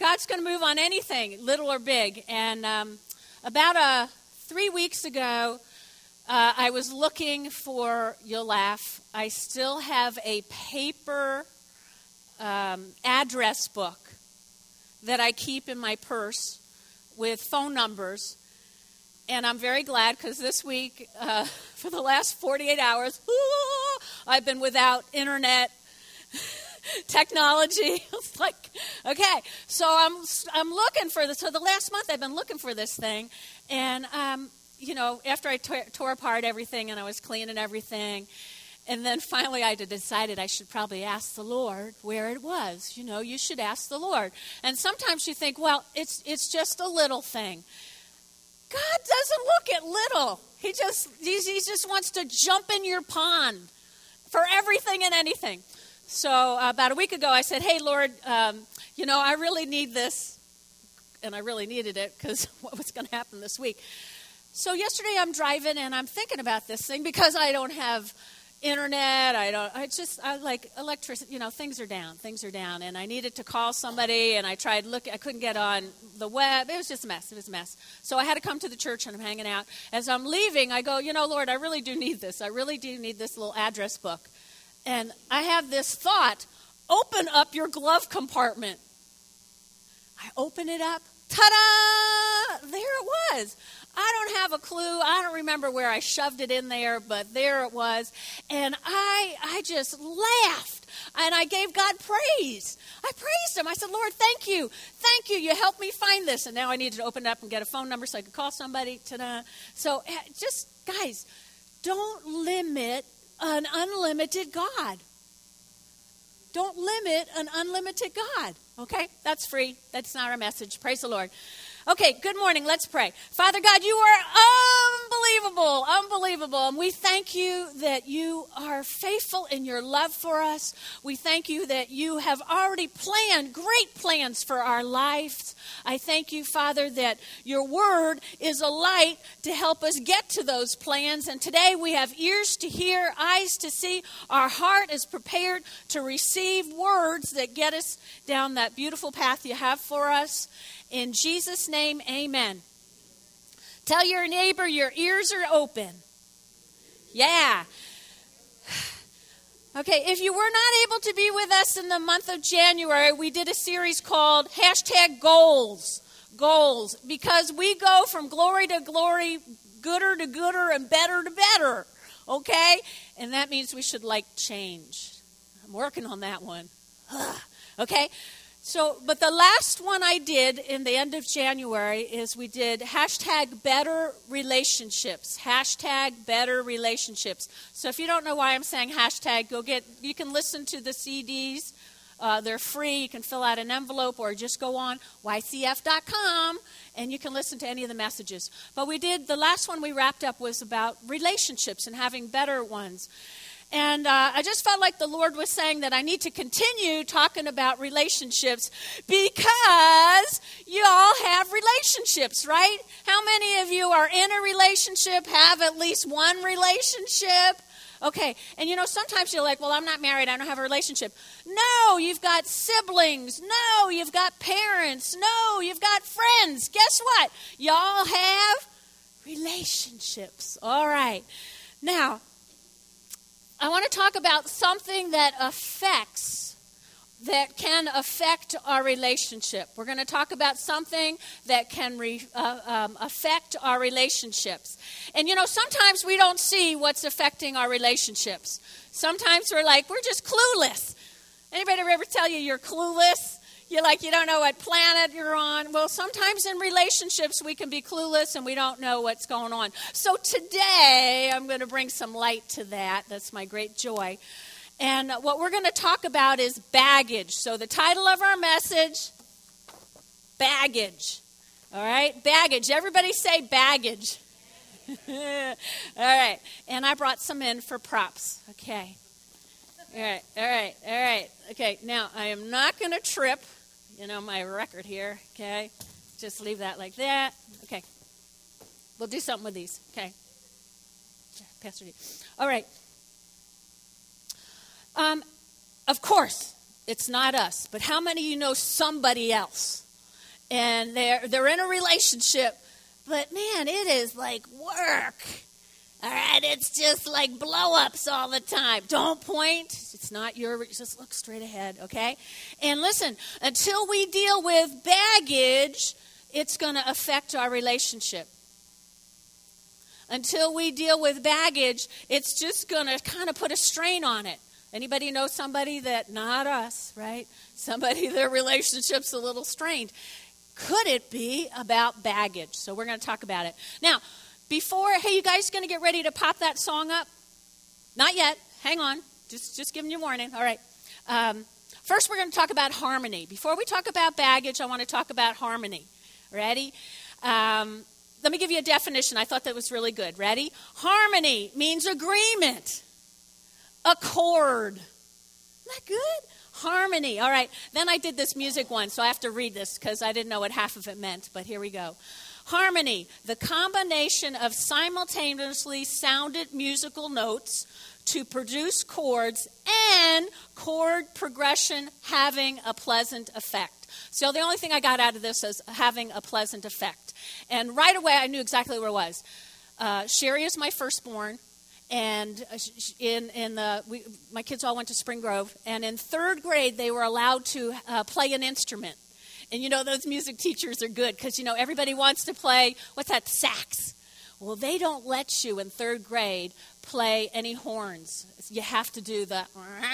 God's going to move on anything, little or big. And about 3 weeks ago, I was looking for, you'll laugh, I still have a paper address book that I keep in my purse with phone numbers. And I'm very glad because this week, for the last 48 hours, I've been without internet technology. It's like, okay, so I'm looking for this. So the last month I've been looking for this thing. And, after I tore apart everything and I was cleaning everything, and then finally I decided I should probably ask the Lord where it was. You should ask the Lord. And sometimes you think, well, it's just a little thing. God doesn't look at little. He just wants to jump in your pond for everything and anything. So about a week ago I said, hey, Lord, I really need this. And I really needed it because what was going to happen this week. So yesterday I'm driving and I'm thinking about this thing because I don't have internet. I like electricity, things are down. And I needed to call somebody and I couldn't get on the web. It was just a mess. So I had to come to the church and I'm hanging out. As I'm leaving, I go, Lord, I really do need this. I really do need this little address book. And I have this thought, open up your glove compartment. I open it up. Ta-da! There it was. I don't have a clue. I don't remember where I shoved it in there, but there it was. And I just laughed, and I gave God praise. I praised him. I said, Lord, thank you. Thank you. You helped me find this. And now I needed to open it up and get a phone number so I could call somebody. Ta-da. So just, guys, don't limit an unlimited God. Don't limit an unlimited God. Okay? That's free. That's not our message. Praise the Lord. Okay, good morning. Let's pray. Father God, you are unbelievable. And we thank you that you are faithful in your love for us. We thank you that you have already planned great plans for our lives. I thank you, Father, that your word is a light to help us get to those plans. And today we have ears to hear, eyes to see. Our heart is prepared to receive words that get us down that beautiful path you have for us. In Jesus' name, amen. Tell your neighbor your ears are open. Yeah. Okay, if you were not able to be with us in the month of January, we did a series called #Goals. Goals. Because we go from glory to glory, gooder to gooder, and better to better. Okay? And that means we should like change. I'm working on that one. Okay? So, but the last one I did in the end of January is we did #Better Relationships. #Better Relationships. So if you don't know why I'm saying hashtag, you can listen to the CDs. They're free. You can fill out an envelope or just go on ycf.com and you can listen to any of the messages. But the last one we wrapped up was about relationships and having better ones. And I just felt like the Lord was saying that I need to continue talking about relationships because you all have relationships, right? How many of you are in a relationship, have at least one relationship? Okay, and sometimes you're like, well, I'm not married, I don't have a relationship. No, you've got siblings. No, you've got parents. No, you've got friends. Guess what? Y'all have relationships. All right. Now, I want to talk about something that can affect our relationship. We're going to talk about something that can affect our relationships. And sometimes we don't see what's affecting our relationships. Sometimes we're just clueless. Anybody ever tell you you're clueless? You don't know what planet you're on. Well, sometimes in relationships we can be clueless and we don't know what's going on. So today I'm going to bring some light to that. That's my great joy. And what we're going to talk about is baggage. So the title of our message, baggage. All right, baggage. Everybody say baggage. All right. And I brought some in for props. Okay. All right. Okay, now I am not going to trip, my record here, okay? Just leave that like that. Okay. We'll do something with these, okay? Pastor D. All right. Of course, it's not us, but how many of you know somebody else? and they're in a relationship, but man, it is like work. All right, it's just like blow-ups all the time. Don't point. It's not your, just look straight ahead, okay? And listen, until we deal with baggage, it's going to affect our relationship. Until we deal with baggage, it's just going to kind of put a strain on it. Anybody know somebody that, not us, right? Somebody, their relationship's a little strained. Could it be about baggage? So we're going to talk about it. Now, hey, you guys going to get ready to pop that song up? Not yet. Hang on. Just giving you a warning. All right. First, we're going to talk about harmony. Before we talk about baggage, I want to talk about harmony. Ready? Let me give you a definition. I thought that was really good. Ready? Harmony means agreement. Accord. Isn't that good? Harmony. All right. Then I did this music one, so I have to read this because I didn't know what half of it meant, but here we go. Harmony, the combination of simultaneously sounded musical notes to produce chords and chord progression having a pleasant effect. So the only thing I got out of this is having a pleasant effect. And right away I knew exactly where it was. Sherry is my firstborn, and my kids all went to Spring Grove, and in 3rd grade they were allowed to play an instrument. And you know, those music teachers are good because, you know, everybody wants to play, what's that, sax? Well, they don't let you in 3rd grade play any horns. You have to do the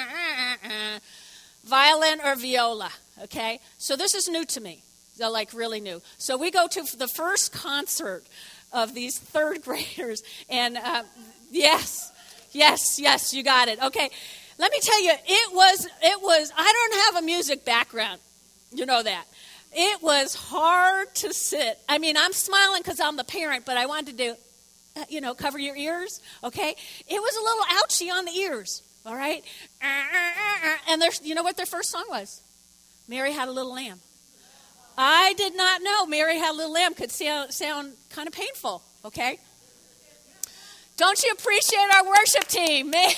violin or viola, okay? So this is new to me. They're like really new. So we go to the first concert of these 3rd graders. And yes, you got it. Okay, let me tell you, it was, I don't have a music background. You know that. It was hard to sit. I mean, I'm smiling because I'm the parent, but I wanted to do, cover your ears, okay? It was a little ouchy on the ears, all right? And you know what their first song was? Mary Had a Little Lamb. I did not know Mary Had a Little Lamb could sound kind of painful, okay? Don't you appreciate our worship team? Man,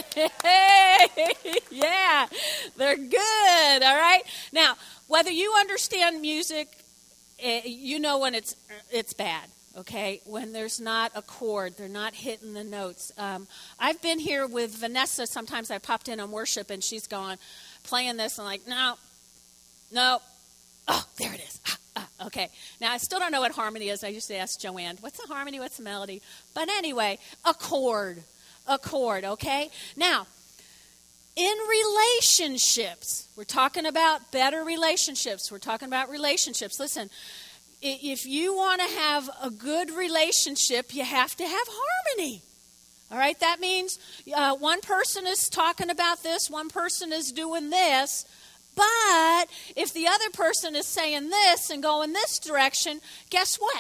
yeah, they're good, all right? Now, whether you understand music, you know when it's bad, okay? When there's not a chord, they're not hitting the notes. I've been here with Vanessa. Sometimes I popped in on worship, and she's gone playing this, and I'm like, no. Oh, there it is. Okay. Now, I still don't know what harmony is. I used to ask Joanne, what's the harmony? What's the melody? But anyway, a chord, okay? Now, in relationships, we're talking about better relationships. We're talking about relationships. Listen, if you want to have a good relationship, you have to have harmony. All right? That means one person is talking about this, one person is doing this. But if the other person is saying this and going this direction, guess what?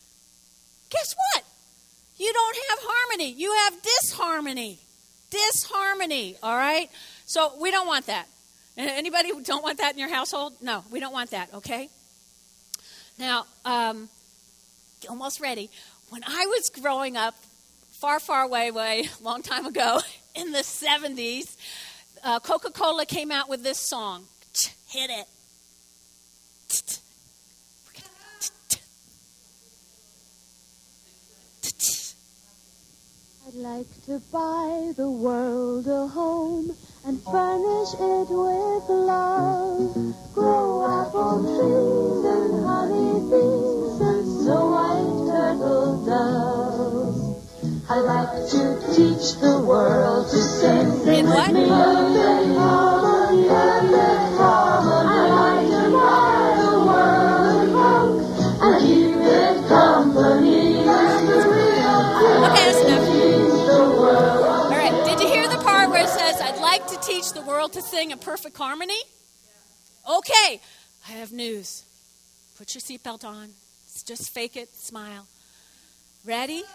You don't have harmony. You have disharmony. All right? So we don't want that. Anybody who don't want that in your household? No, we don't want that, okay? Now, almost ready. When I was growing up, far way, long time ago, in the 70s, Coca-Cola came out with this song. Hit it. I'd like to buy the world a home and furnish it with love. Grow apple trees and honey bees and snow white turtle doves. I'd like to teach the world to sing. Sing with me. Perfect harmony, perfect harmony. I'd like to buy the world a home and keep it company. Okay, that's enough. All right, did you hear the part where it says, I'd like to teach the world to sing in perfect harmony? Okay, I have news. Put your seatbelt on. Just fake it, smile. Ready?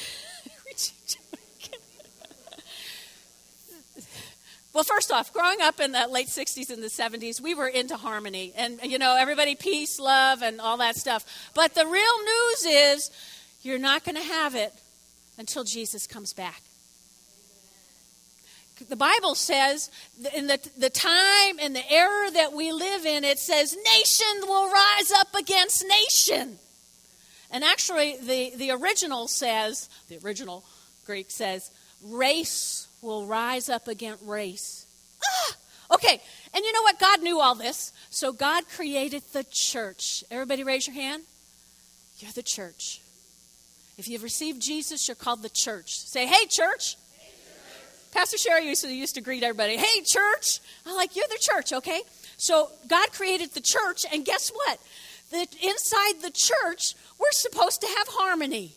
Well, first off, growing up in the late 60s and the 70s, we were into harmony. And, everybody peace, love, and all that stuff. But the real news is you're not going to have it until Jesus comes back. The Bible says, in the time and the era that we live in, it says, nation will rise up against nation. And actually, the original Greek says, race will rise up against race. Okay, and you know what? God knew all this. So God created the church. Everybody raise your hand. You're the church. If you've received Jesus, you're called the church. Say, hey, church. Pastor Sherry used to greet everybody. Hey, church. I'm like, you're the church, okay? So God created the church, and guess what? That inside the church, we're supposed to have harmony.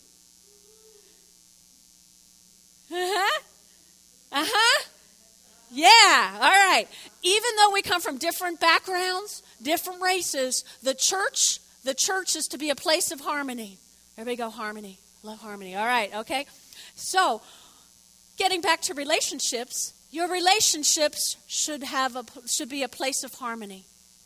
Yeah, all right. Even though we come from different backgrounds, different races, the church is to be a place of harmony. Everybody go, harmony. Love harmony. All right, okay? So, getting back to relationships, your relationships should be a place of harmony.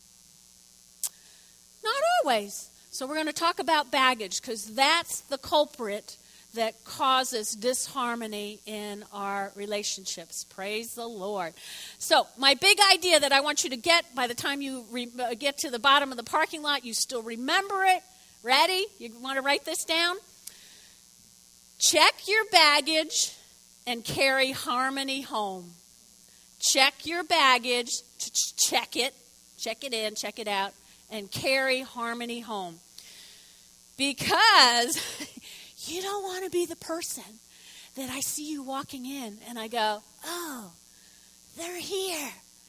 Not always. So we're going to talk about baggage, because that's the culprit that causes disharmony in our relationships. Praise the Lord. So my big idea that I want you to get by the time you get to the bottom of the parking lot, you still remember it. Ready? You want to write this down? Check your baggage and carry harmony home. Check your baggage, check it in, check it out, and carry harmony home. Because you don't want to be the person that I see you walking in and I go, oh, they're here.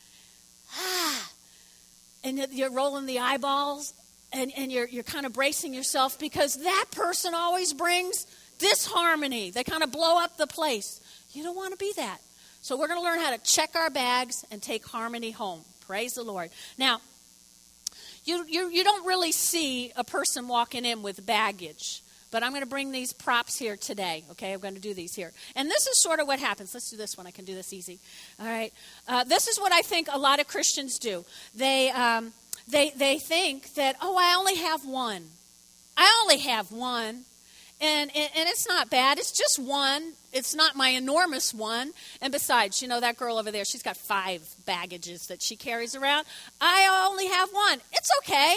And you're rolling the eyeballs and you're kind of bracing yourself because that person always brings disharmony. They kind of blow up the place. You don't want to be that. So we're going to learn how to check our bags and take harmony home. Praise the Lord. Now, you don't really see a person walking in with baggage. But I'm going to bring these props here today, okay? I'm going to do these here. And this is sort of what happens. Let's do this one. I can do this easy. All right. This is what I think a lot of Christians do. They think that, oh, I only have one. I only have one. And it's not bad. It's just one. It's not my enormous one. And besides, you know, that girl over there, she's got 5 baggages that she carries around. I only have one. It's okay.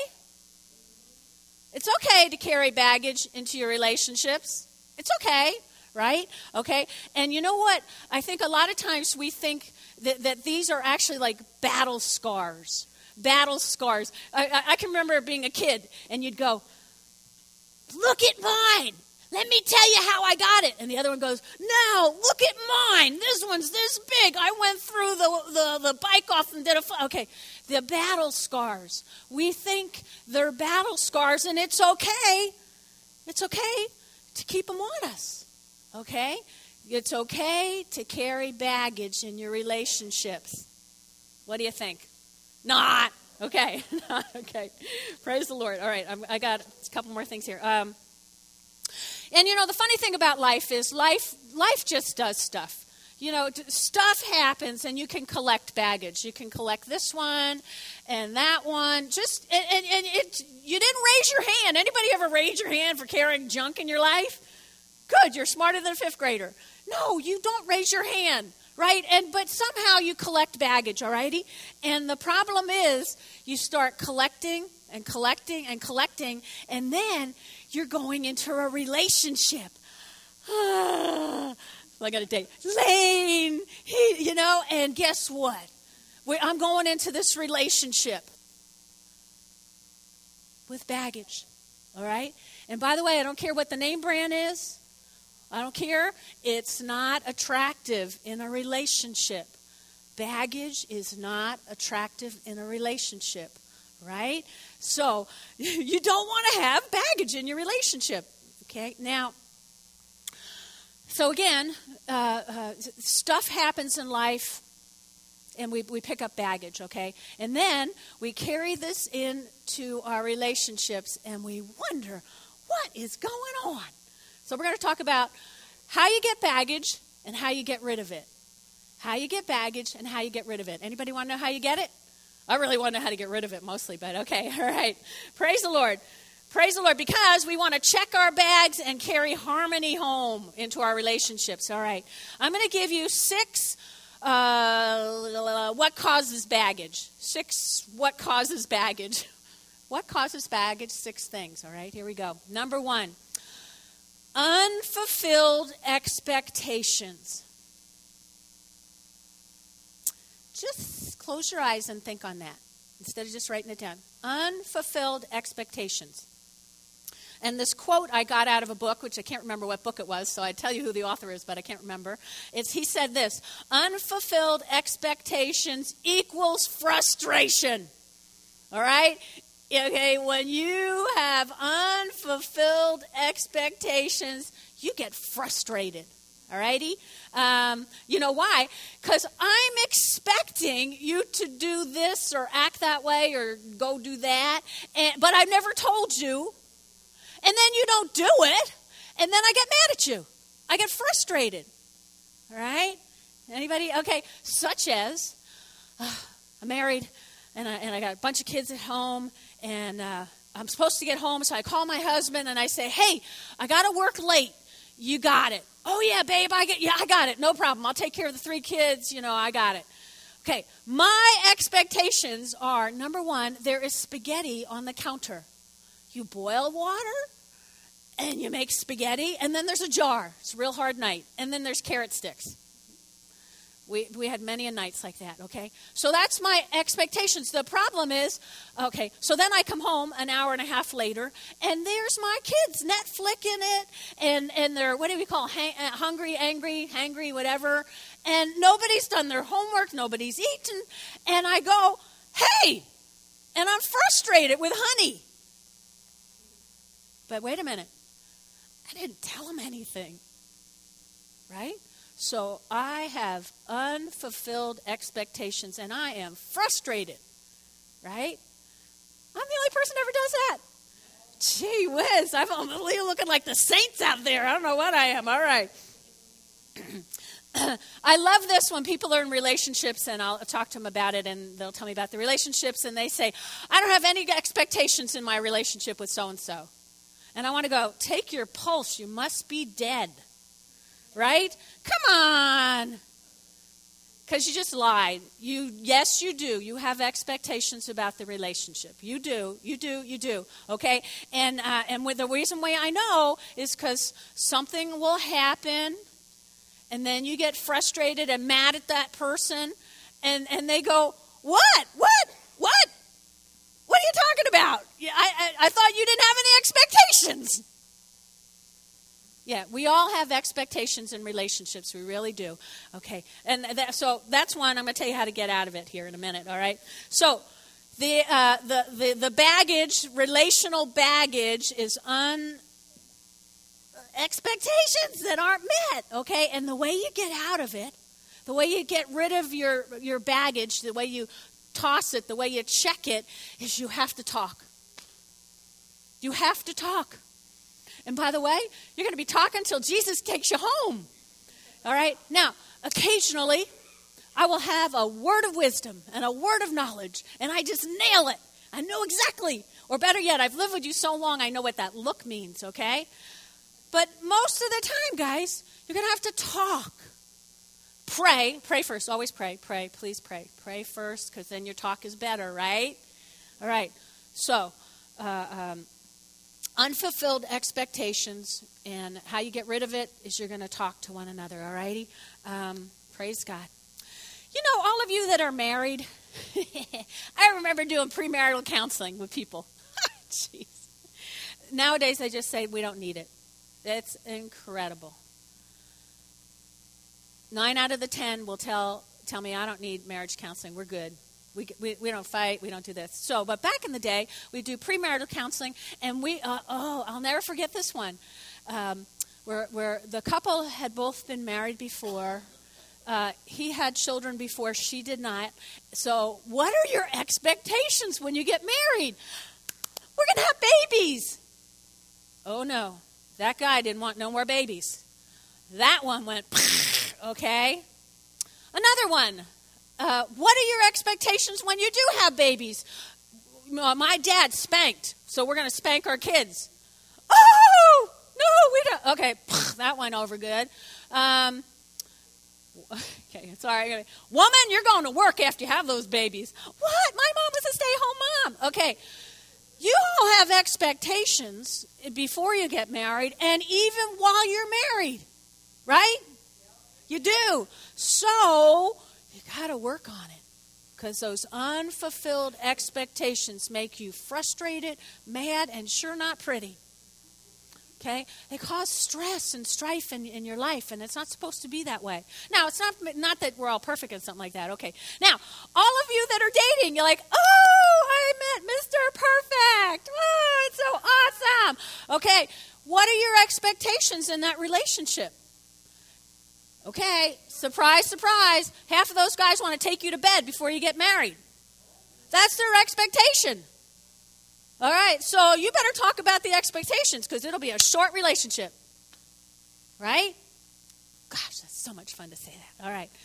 It's okay to carry baggage into your relationships. It's okay, right? Okay. And you know what? I think a lot of times we think that these are actually like battle scars. Battle scars. I can remember being a kid, and you'd go, look at mine. Let me tell you how I got it. And the other one goes, no, look at mine. This one's this big. I went through the bike off and did a... Okay, the battle scars. We think they're battle scars, and it's okay. It's okay to keep them on us. Okay? It's okay to carry baggage in your relationships. What do you think? Not. Okay. Not okay. Praise the Lord. All right, I got a couple more things here. And, you know, the funny thing about life is life just does stuff. You know, stuff happens, and you can collect baggage. You can collect this one and that one. You didn't raise your hand. Anybody ever raise your hand for carrying junk in your life? Good, you're smarter than a 5th grader. No, you don't raise your hand, right? But somehow you collect baggage, all righty? And the problem is you start collecting and collecting and collecting, and then you're going into a relationship. I got a date. Lane, you know, and guess what? I'm going into this relationship with baggage, all right? And by the way, I don't care what the name brand is. I don't care. It's not attractive in a relationship. Baggage is not attractive in a relationship, right? So you don't want to have baggage in your relationship, okay? Now, so again, stuff happens in life, and we pick up baggage, okay? And then we carry this into our relationships, and we wonder, what is going on? So we're going to talk about how you get baggage and how you get rid of it. How you get baggage and how you get rid of it. Anybody want to know how you get it? I really want to know how to get rid of it mostly, but okay, all right. Praise the Lord. Praise the Lord, because we want to check our bags and carry harmony home into our relationships. All right. I'm going to give you 6 what causes baggage? 6, what causes baggage? What causes baggage? 6 things, all right? Here we go. Number 1, unfulfilled expectations. Just close your eyes and think on that instead of just writing it down. Unfulfilled expectations. And this quote I got out of a book, which I can't remember what book it was, so I'd tell you who the author is, but I can't remember. He said this, unfulfilled expectations equals frustration. All right? Okay, when you have unfulfilled expectations, you get frustrated. All righty? You know why? Because I'm expecting you to do this or act that way or go do that, but I've never told you. And then you don't do it, and then I get mad at you. I get frustrated. All right? Anybody? Okay, such as, I'm married, and I got a bunch of kids at home, and I'm supposed to get home, so I call my husband, and I say, hey, I got to work late. You got it. Oh, yeah, babe, I got it. No problem. I'll take care of the 3 kids. I got it. Okay, my expectations are, number 1, there is spaghetti on the counter. You boil water, and you make spaghetti, and then there's a jar. It's a real hard night. And then there's carrot sticks. We had many a nights like that, okay? So that's my expectations. The problem is, okay, so then I come home an hour and a half later, and there's my kids Netflixing it, and they're, what do we call, hungry, angry, hangry, whatever, and nobody's done their homework, nobody's eaten, and I go, hey, and I'm frustrated with honey. But wait a minute. I didn't tell him anything, right? So I have unfulfilled expectations, and I am frustrated, right? I'm the only person who ever does that. Gee whiz, I'm looking like the saints out there. I don't know what I am. All right. I love this when people are in relationships, and I'll talk to them about it, and they'll tell me about the relationships, and they say, I don't have any expectations in my relationship with so-and-so. And I want to go, take your pulse. You must be dead. Right? Come on. Because you just lied. Yes, you do. You have expectations about the relationship. You do. Okay? And the reason why I know is because something will happen, and then you get frustrated and mad at that person, and they go, What? What are you talking about? I thought you didn't have any expectations. Yeah, we all have expectations in relationships. We really do. Okay, and so that's one. I'm going to tell you how to get out of it here in a minute. All right. So the baggage, relational baggage, is expectations that aren't met. Okay, and the way you get out of it, the way you get rid of your baggage, the way you toss it, the way you check it, is you have to talk. You have to talk. And by the way, you're going to be talking until Jesus takes you home. All right? Now, occasionally, I will have a word of wisdom and a word of knowledge, and I just nail it. I know exactly. Or better yet, I've lived with you so long, I know what that look means, okay? But most of the time, guys, you're going to have to talk. Pray first. Always pray. Please pray. Pray first, because then your talk is better, right? All right. So, unfulfilled expectations, and how you get rid of it is you're going to talk to one another, all righty? Praise God. You know, all of you that are married, I remember doing premarital counseling with people. Jeez. Nowadays, they just say, we don't need it. It's incredible. 9 out of the 10 will tell me, I don't need marriage counseling. We're good. We don't fight. We don't do this. So, but back in the day, we do premarital counseling, and I'll never forget this one, where the couple had both been married before. He had children before, she did not. So, what are your expectations when you get married? We're going to have babies. Oh no, that guy didn't want no more babies. That one went, okay. Another one. What are your expectations when you do have babies? My dad spanked, so we're going to spank our kids. Oh, no, we don't. Okay, that went over good. Okay, sorry. Woman, you're going to work after you have those babies. What? My mom was a stay-at-home mom. Okay. You all have expectations before you get married and even while you're married, right? You do. So you got to work on it because those unfulfilled expectations make you frustrated, mad, and sure not pretty. Okay? They cause stress and strife in your life, and it's not supposed to be that way. Now, it's not that we're all perfect and something like that. Okay. Now, all of you that are dating, you're like, oh, I met Mr. Perfect. Oh, it's so awesome. Okay. What are your expectations in that relationship? Okay. Surprise, surprise. Half of those guys want to take you to bed before you get married. That's their expectation. All right, so you better talk about the expectations because it'll be a short relationship. Right? Gosh, that's so much fun to say that. All right.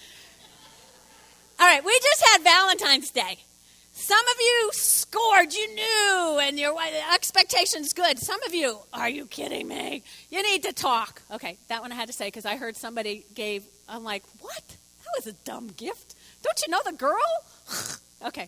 All right, we just had Valentine's Day. Some of you scored, you knew, and your expectations good. Some of you, are you kidding me? You need to talk. Okay, that one I had to say because I heard somebody gave, I'm like, what? That was a dumb gift. Don't you know the girl? Okay.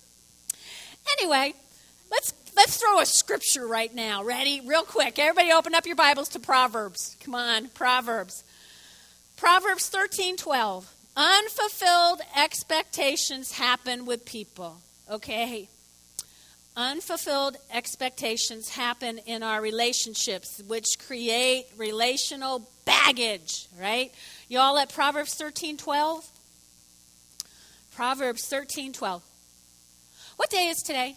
Anyway, Let's throw a scripture right now. Ready? Real quick. Everybody open up your Bibles to Proverbs. Come on, Proverbs. Proverbs 13:12. Unfulfilled expectations happen with people. Okay? Unfulfilled expectations happen in our relationships, which create relational baggage, right? Y'all at Proverbs 13:12? Proverbs 13:12. What day is today?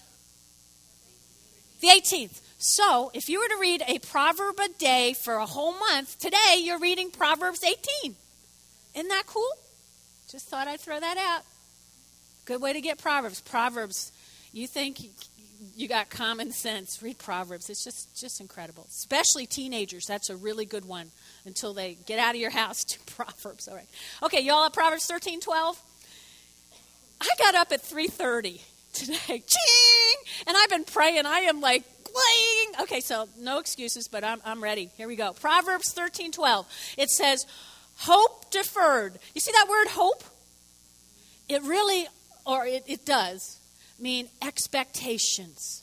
The 18th. So, if you were to read a proverb a day for a whole month, today you're reading Proverbs 18. Isn't that cool? Just thought I'd throw that out. Good way to get Proverbs. Proverbs, you think you got common sense, read Proverbs. It's just incredible. Especially teenagers. That's a really good one until they get out of your house to Proverbs. All right. Okay, y'all at Proverbs 13:12? I got up at 3:30. Today, ching, and I've been praying. I am like, bling. Okay, so no excuses, but I'm ready. Here we go. Proverbs 13:12. It says, hope deferred. You see that word hope? It really, or it does mean expectations.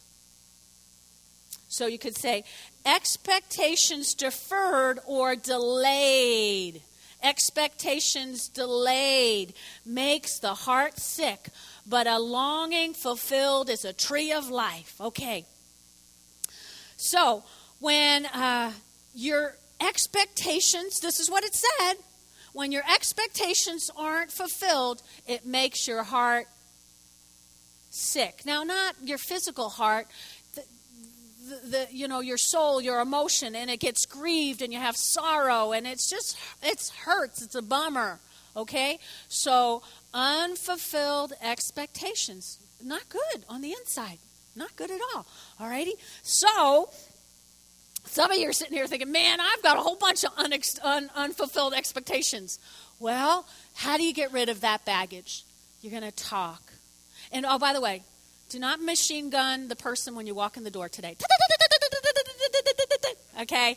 So you could say expectations deferred or delayed. Expectations delayed makes the heart sick, but a longing fulfilled is a tree of life. Okay. So, when your expectations, this is what it said, when your expectations aren't fulfilled, it makes your heart sick. Now, not your physical heart, your soul, your emotion, and it gets grieved and you have sorrow and it hurts. It's a bummer. Okay? So, unfulfilled expectations, not good on the inside. Not good at all. Alrighty? So, some of you are sitting here thinking, man, I've got a whole bunch of unfulfilled expectations. Well, how do you get rid of that baggage? You're going to talk. And, oh, by the way, do not machine gun the person when you walk in the door today. Okay?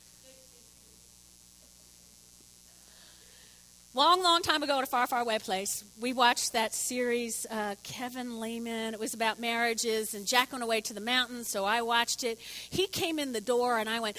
Long time ago at a far, far away place, we watched that series, Kevin Lehman. It was about marriages, and Jack went away to the mountains, so I watched it. He came in the door, and I went,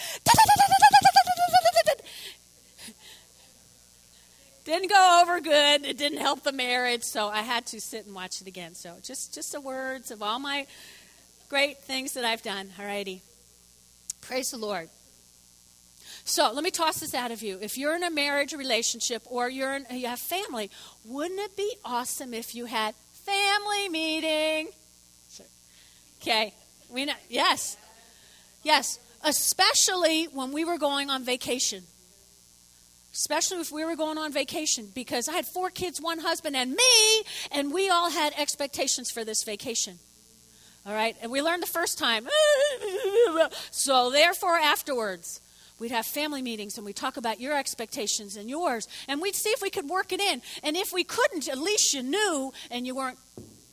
didn't go over good. It didn't help the marriage, so I had to sit and watch it again. So just the words of all my great things that I've done. All righty. Praise the Lord. So let me toss this out of you. If you're in a marriage relationship or you have family, wouldn't it be awesome if you had family meeting? Okay. Yes. Especially when we were going on vacation. Especially if we were going on vacation, because I had 4 kids, 1 husband, and me, and we all had expectations for this vacation. All right? And we learned the first time. So therefore, afterwards, we'd have family meetings, and we'd talk about your expectations and yours, and we'd see if we could work it in. And if we couldn't, at least you knew, and you weren't.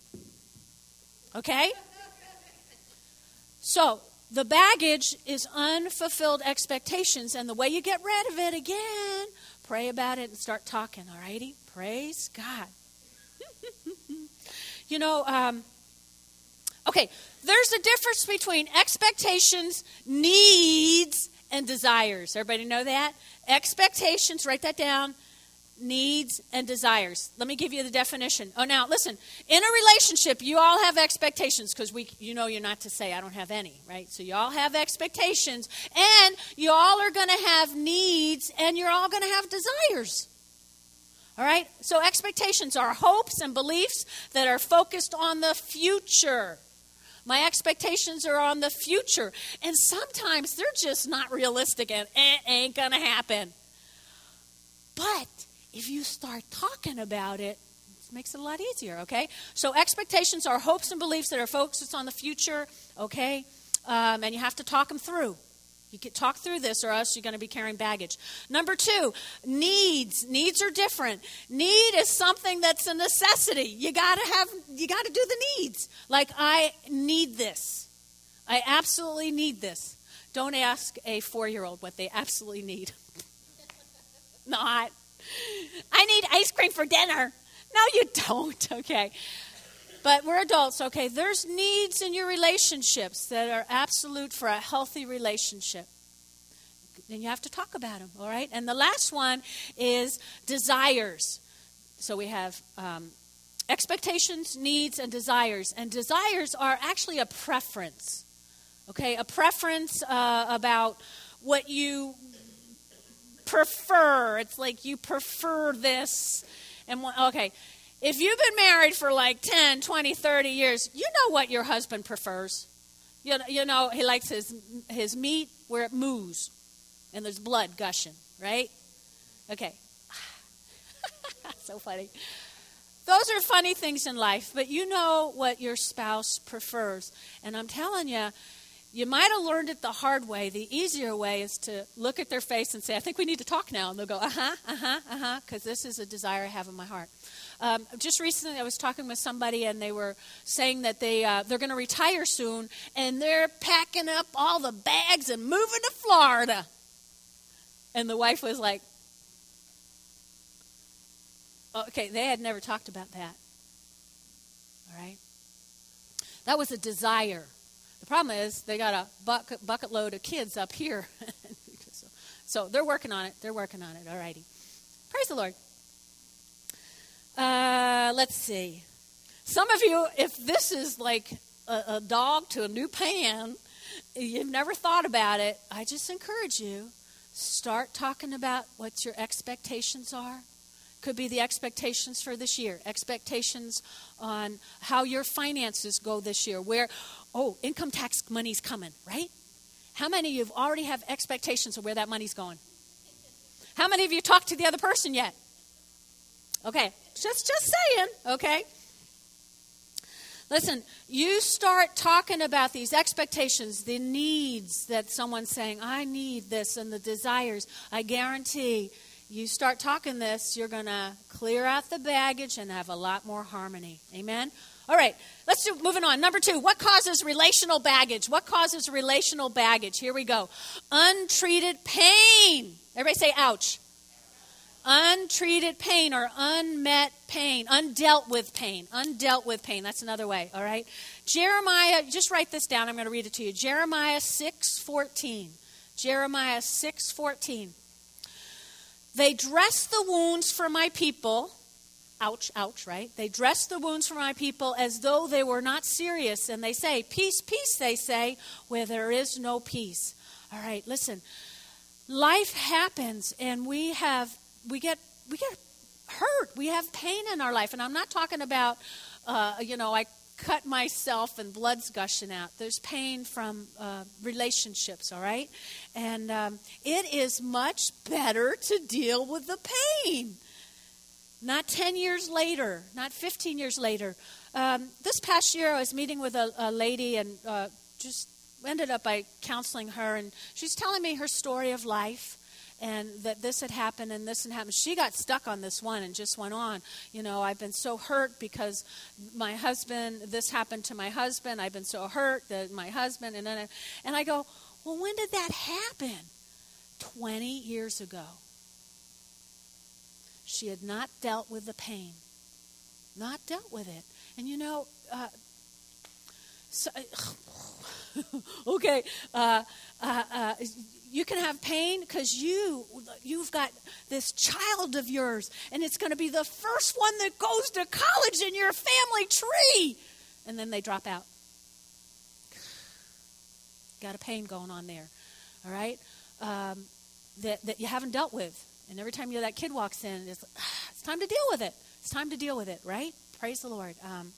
Okay? So, the baggage is unfulfilled expectations, and the way you get rid of it, again, pray about it and start talking, all righty? Praise God. Okay, there's a difference between expectations, needs, and desires. Everybody know that? Expectations, write that down, needs, and desires. Let me give you the definition. Oh, now, listen, in a relationship, you all have expectations because you're not to say, I don't have any, right? So you all have expectations, and you all are going to have needs, and you're all going to have desires. All right? So expectations are hopes and beliefs that are focused on the future. My expectations are on the future. And sometimes they're just not realistic and it ain't going to happen. But if you start talking about it, it makes it a lot easier, okay? So expectations are hopes and beliefs that are focused on the future, okay? And you have to talk them through. You can talk through this or else you're going to be carrying baggage. Number 2, needs. Needs are different. Need is something that's a necessity. You got to do the needs. Like, I need this. I absolutely need this. Don't ask a 4-year-old what they absolutely need. Not. I need ice cream for dinner. No, you don't, okay? But we're adults, okay? There's needs in your relationships that are absolute for a healthy relationship. And you have to talk about them, all right? And the last one is desires. So we have expectations, needs, and desires. And desires are actually a preference, okay? A preference about what you prefer. It's like you prefer this. And okay, if you've been married for like 10, 20, 30 years, you know what your husband prefers. You know he likes his meat where it moves and there's blood gushing, right? Okay. So funny. Those are funny things in life, but you know what your spouse prefers. And I'm telling you, you might have learned it the hard way. The easier way is to look at their face and say, I think we need to talk now. And they'll go, because this is a desire I have in my heart. Just recently I was talking with somebody and they were saying that they're going to retire soon and they're packing up all the bags and moving to Florida. And the wife was like, okay, they had never talked about that. All right? That was a desire. The problem is they got a bucket load of kids up here. So they're working on it. All righty. Praise the Lord. Let's see. Some of you, if this is like a dog to a new pan, you've never thought about it, I just encourage you, start talking about what your expectations are. Could be the expectations for this year, expectations on how your finances go this year, income tax money's coming, right? How many of you already have expectations of where that money's going? How many of you talked to the other person yet? Okay, just saying, okay? Listen, you start talking about these expectations, the needs that someone's saying, I need this, and the desires. I guarantee you start talking this, you're going to clear out the baggage and have a lot more harmony. Amen? All right, moving on. Number 2, what causes relational baggage? Here we go. Untreated pain. Everybody say ouch. Untreated pain or unmet pain. Undealt with pain. That's another way, all right? Jeremiah, just write this down. I'm going to read it to you. Jeremiah 6:14. Jeremiah 6:14. They dress the wounds for my people. Ouch, right? They dress the wounds for my people as though they were not serious. And they say, peace, peace, they say, where there is no peace. All right, listen. Life happens and we get hurt. We have pain in our life. And I'm not talking about, I cut myself and blood's gushing out. There's pain from relationships, all right? And it is much better to deal with the pain. Not 10 years later, not 15 years later. This past year I was meeting with a lady and just ended up by counseling her. And she's telling me her story of life. And that this had happened and this had happened. She got stuck on this one and just went on. I've been so hurt because this happened to my husband. I've been so hurt that my husband. And I go, well, when did that happen? 20 years ago. She had not dealt with the pain. Not dealt with it. And okay, you can have pain because you've got this child of yours, and it's going to be the first one that goes to college in your family tree. And then they drop out. Got a pain going on there, all right, that you haven't dealt with. And every time that kid walks in, it's time to deal with it. It's time to deal with it, right? Praise the Lord.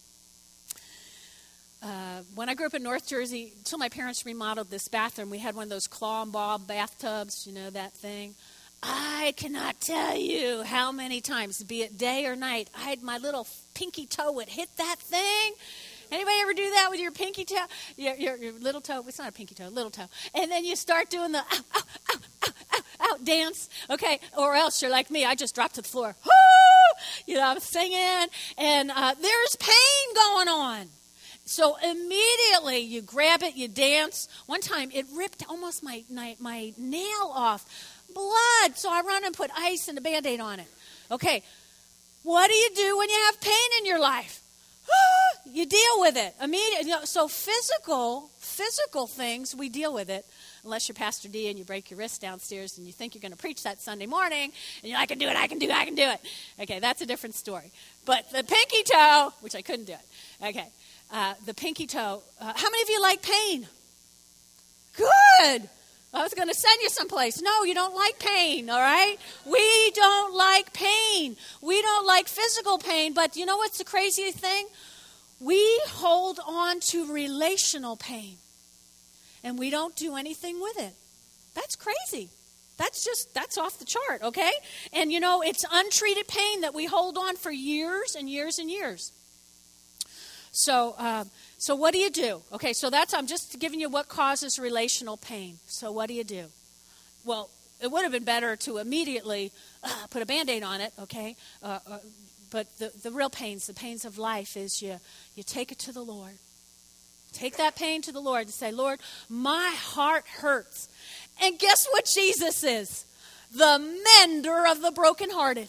When I grew up in North Jersey, until my parents remodeled this bathroom, we had one of those claw and ball bathtubs, that thing. I cannot tell you how many times, be it day or night, my little pinky toe would hit that thing. Anybody ever do that with your pinky toe? Your little toe? It's not a pinky toe, little toe. And then you start doing the ow, ow, ow, ow, ow, ow dance. Okay, or else you're like me. I just dropped to the floor. Woo! I'm singing, and there's pain going on. So immediately you grab it, you dance. One time it ripped almost my nail off. Blood. So I run and put ice and a Band-Aid on it. Okay, what do you do when you have pain in your life? You deal with it immediately. So physical things, we deal with it. Unless you're Pastor D and you break your wrist downstairs and you think you're going to preach that Sunday morning, and you're, I can do it. Okay, that's a different story. But the pinky toe, which I couldn't do it. Okay, the pinky toe. How many of you like pain? Good. I was going to send you someplace. No, you don't like pain, all right? We don't like pain. We don't like physical pain, but you know what's the crazy thing? We hold on to relational pain, and we don't do anything with it. That's crazy. That's off the chart, okay? And it's untreated pain that we hold on for years and years and years. So what do you do? Okay, so I'm just giving you what causes relational pain. So what do you do? Well, it would have been better to immediately put a Band-Aid on it, okay? But the real pains, the pains of life, is you take it to the Lord. Take that pain to the Lord and say, Lord, my heart hurts. And guess what Jesus is? The mender of the brokenhearted.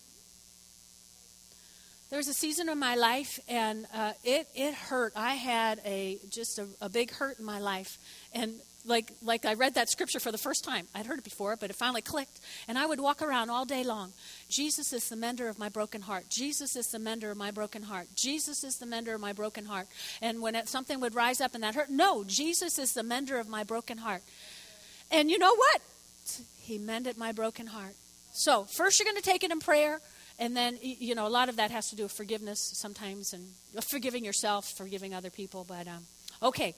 There was a season of my life, and it hurt. I had a big hurt in my life, and like I read that scripture for the first time. I'd heard it before, but it finally clicked, and I would walk around all day long. Jesus is the mender of my broken heart. Jesus is the mender of my broken heart. Jesus is the mender of my broken heart. And when something would rise up and that hurt, no, Jesus is the mender of my broken heart. And you know what? He mended my broken heart. So first you're going to take it in prayer. And then, a lot of that has to do with forgiveness sometimes, and forgiving yourself, forgiving other people. But, okay.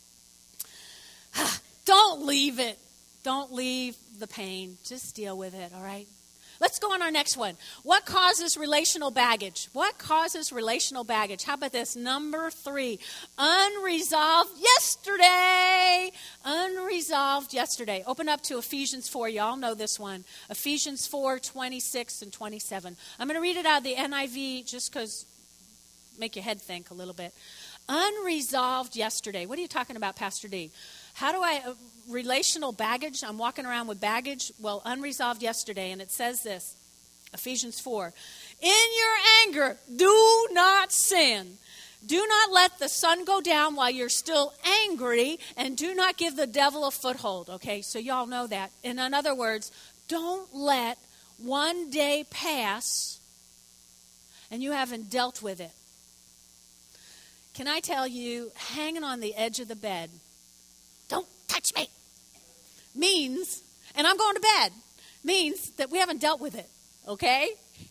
Don't leave it. Don't leave the pain. Just deal with it, all right? Let's go on our next one. What causes relational baggage? What causes relational baggage? How about this? Number 3, unresolved yesterday. Unresolved yesterday. Open up to Ephesians 4. Y'all know this one. Ephesians 4, 26 and 27. I'm going to read it out of the NIV just because make your head think a little bit. Unresolved yesterday. What are you talking about, Pastor D? How do relational baggage? I'm walking around with baggage. Well, unresolved yesterday, and it says this, Ephesians 4. In your anger, do not sin. Do not let the sun go down while you're still angry, and do not give the devil a foothold. Okay, so y'all know that. And in other words, don't let one day pass and you haven't dealt with it. Can I tell you, hanging on the edge of the bed, don't touch me, means, and I'm going to bed, means that we haven't dealt with it, okay?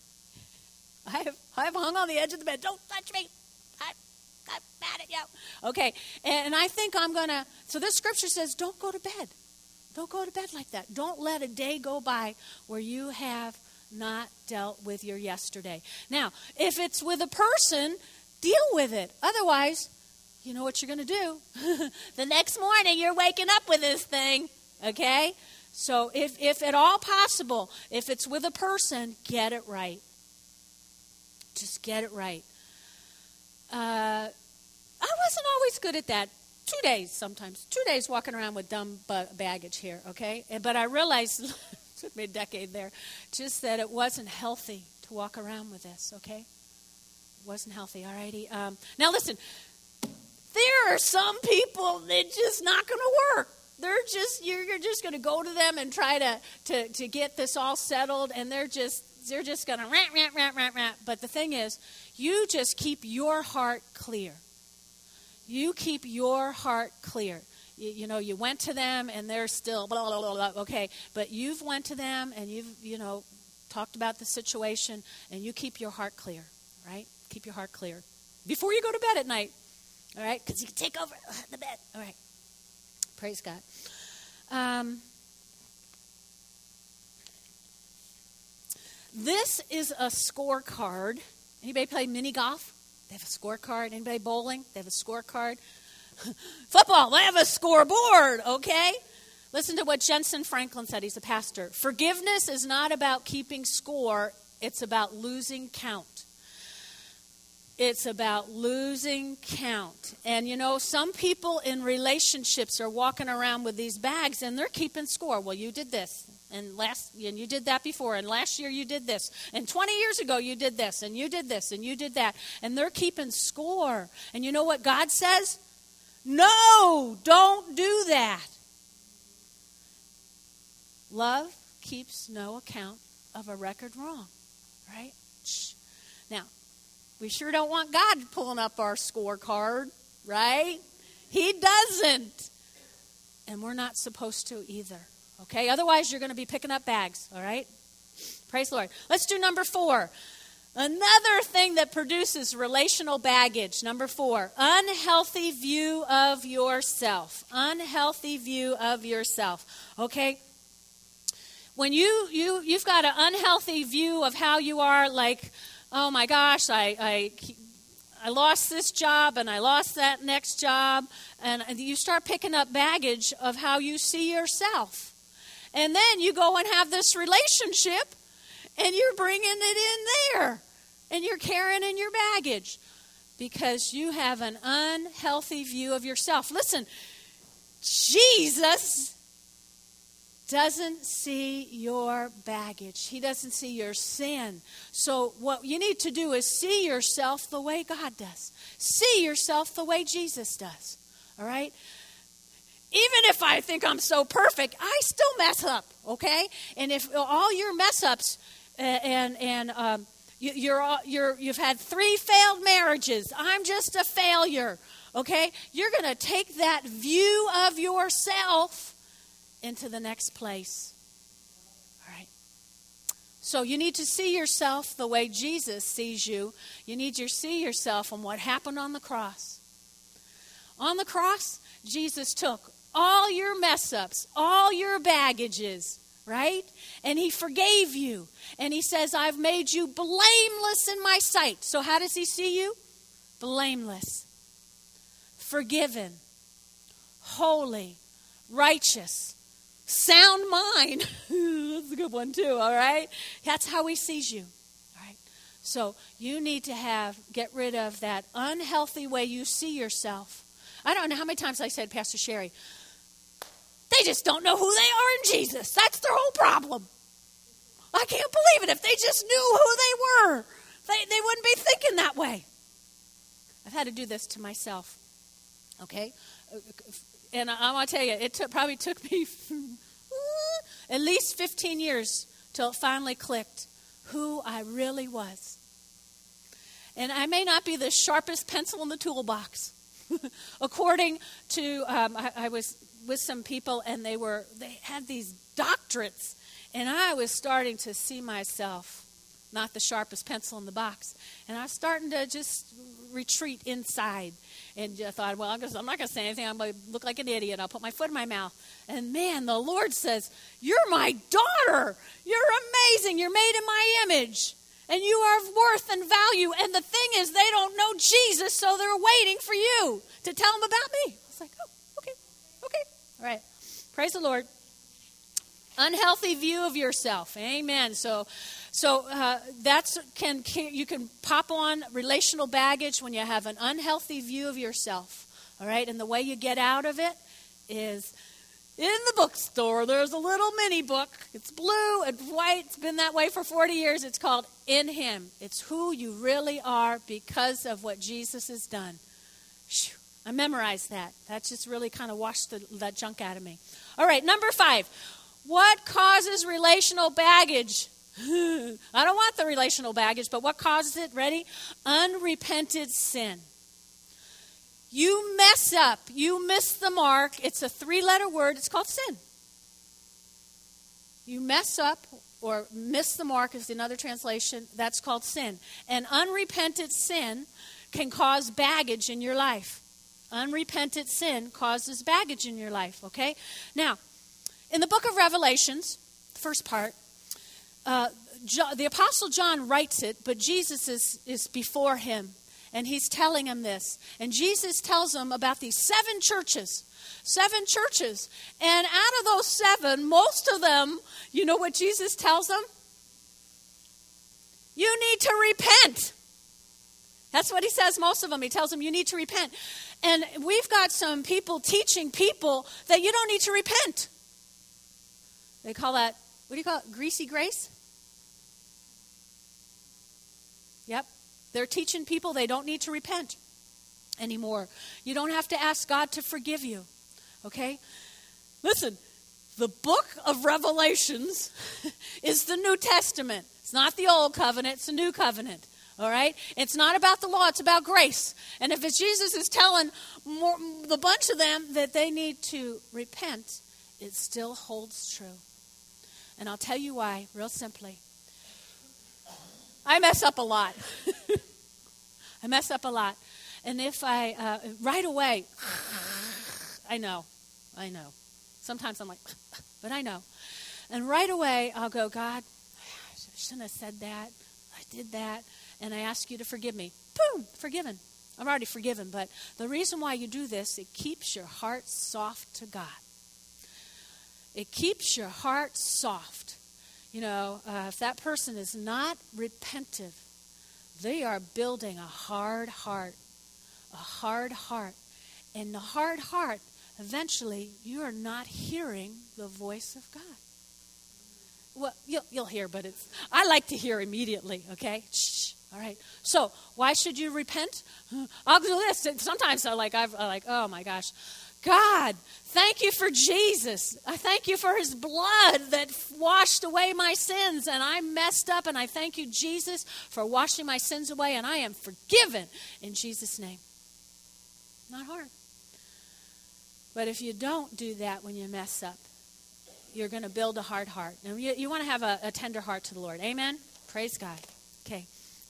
I've hung on the edge of the bed. Don't touch me. I'm mad at you. Okay, and I think I'm going to, so this scripture says don't go to bed. Don't go to bed like that. Don't let a day go by where you have not dealt with your yesterday. Now, if it's with a person, deal with it. Otherwise, you know what you're going to do. The next morning, you're waking up with this thing, okay? So if at all possible, if it's with a person, get it right. Just get it right. I wasn't always good at that. 2 days sometimes. 2 days walking around with dumb baggage here, okay? But I realized, it took me a decade there, just that it wasn't healthy. walk around with this, okay? It wasn't healthy, all righty? Now listen, there are some people that just not going to work. You're just going to go to them and try to get this all settled, and they're just going to rant. But the thing is, you just keep your heart clear. You keep your heart clear. You went to them, and they're still blah, blah, blah, blah, okay. But you've went to them, and you've, talked about the situation, and you keep your heart clear, right? Keep your heart clear before you go to bed at night, all right? Because you can take over the bed, all right? Praise God. This is a scorecard. Anybody play mini golf? They have a scorecard. Anybody bowling? They have a scorecard. Football, they have a scoreboard, okay? Listen to what Jensen Franklin said. He's a pastor. Forgiveness is not about keeping score. It's about losing count. It's about losing count. And some people in relationships are walking around with these bags and they're keeping score. Well, you did this. And you did that before. And last year you did this. And 20 years ago you did this. And you did this. And you did that. And they're keeping score. And you know what God says? No, don't do that. Love keeps no account of a record wrong, right? Shh. Now, we sure don't want God pulling up our scorecard, right? He doesn't. And we're not supposed to either, okay? Otherwise, you're going to be picking up bags, all right? Praise the Lord. Let's do number 4. Another thing that produces relational baggage. Number 4, unhealthy view of yourself. Unhealthy view of yourself, okay? When you've got an unhealthy view of how you are, like, oh my gosh, I lost this job and I lost that next job, and you start picking up baggage of how you see yourself. And then you go and have this relationship and you're bringing it in there and you're carrying in your baggage because you have an unhealthy view of yourself. Listen, Jesus doesn't see your baggage. He doesn't see your sin. So what you need to do is see yourself the way God does. See yourself the way Jesus does. All right? Even if I think I'm so perfect, I still mess up, okay? And if all your mess ups you've had 3 failed marriages, I'm just a failure, okay? You're going to take that view of yourself into the next place. All right. So you need to see yourself the way Jesus sees you. You need to see yourself on what happened on the cross. On the cross, Jesus took all your mess-ups, all your baggages, right? And he forgave you. And he says, I've made you blameless in my sight. So how does he see you? Blameless, forgiven, holy, righteous, sound mind. That's a good one too, all right? That's how he sees you, all right? So you need to get rid of that unhealthy way you see yourself. I don't know how many times I said, Pastor Sherry, they just don't know who they are in Jesus. That's their whole problem. I can't believe it. If they just knew who they were, they wouldn't be thinking that way. I've had to do this to myself, okay? And I want to tell you, it probably took me at least 15 years till it finally clicked who I really was. And I may not be the sharpest pencil in the toolbox. According to, I was with some people and they had these doctorates, and I was starting to see myself not the sharpest pencil in the box. And I was starting to just retreat inside. And I thought, well, I'm not going to say anything. I'm going to look like an idiot. I'll put my foot in my mouth. And man, the Lord says, you're my daughter. You're amazing. You're made in my image. And you are of worth and value. And the thing is, they don't know Jesus, so they're waiting for you to tell them about me. It's like, oh, okay. All right. Praise the Lord. Unhealthy view of yourself. Amen. So you can pop on relational baggage when you have an unhealthy view of yourself. All right, and the way you get out of it is In the bookstore, there's a little mini book. It's blue and white. It's been that way for 40 years. It's called In Him. It's who you really are because of what Jesus has done. I memorized that. That just really kind of washed that junk out of me. All right, number 5. What causes relational baggage? I don't want the relational baggage, but what causes it? Ready? Unrepented sin. You mess up. You miss the mark. It's a 3-letter word. It's called sin. You mess up or miss the mark is another translation. That's called sin. And unrepented sin can cause baggage in your life. Unrepented sin causes baggage in your life, okay? Now, in the book of Revelations, the first part, the Apostle John writes it, but Jesus is before him. And he's telling him this. And Jesus tells him about these 7 churches. 7 churches. And out of those 7, most of them, you know what Jesus tells them? You need to repent. That's what he says, most of them. He tells them you need to repent. And we've got some people teaching people that you don't need to repent. They call that, what do you call it? Greasy grace? Yep. They're teaching people they don't need to repent anymore. You don't have to ask God to forgive you. Okay? Listen, the book of Revelations is the New Testament. It's not the Old Covenant, it's the New Covenant. All right? It's not about the law, it's about grace. And if it's Jesus is telling the bunch of them that they need to repent, it still holds true. And I'll tell you why, real simply. I mess up a lot. I mess up a lot. And if I, right away, I know. Sometimes I'm like, but I know. And right away, I'll go, God, I shouldn't have said that. I did that. And I ask you to forgive me. Boom, forgiven. I'm already forgiven. But the reason why you do this, it keeps your heart soft to God. It keeps your heart soft. You know, if that person is not repentive, they are building a hard heart. A hard heart. And the hard heart, eventually, you are not hearing the voice of God. Well, you'll hear, but I like to hear immediately, okay? Shh. All right. So, why should you repent? I'll do this. Sometimes I'm like, oh my gosh. God, thank you for Jesus. I thank you for his blood that washed away my sins. And I messed up, and I thank you, Jesus, for washing my sins away. And I am forgiven in Jesus' name. Not hard. But if you don't do that when you mess up, you're going to build a hard heart. Now, you want to have a tender heart to the Lord. Amen? Praise God. Okay.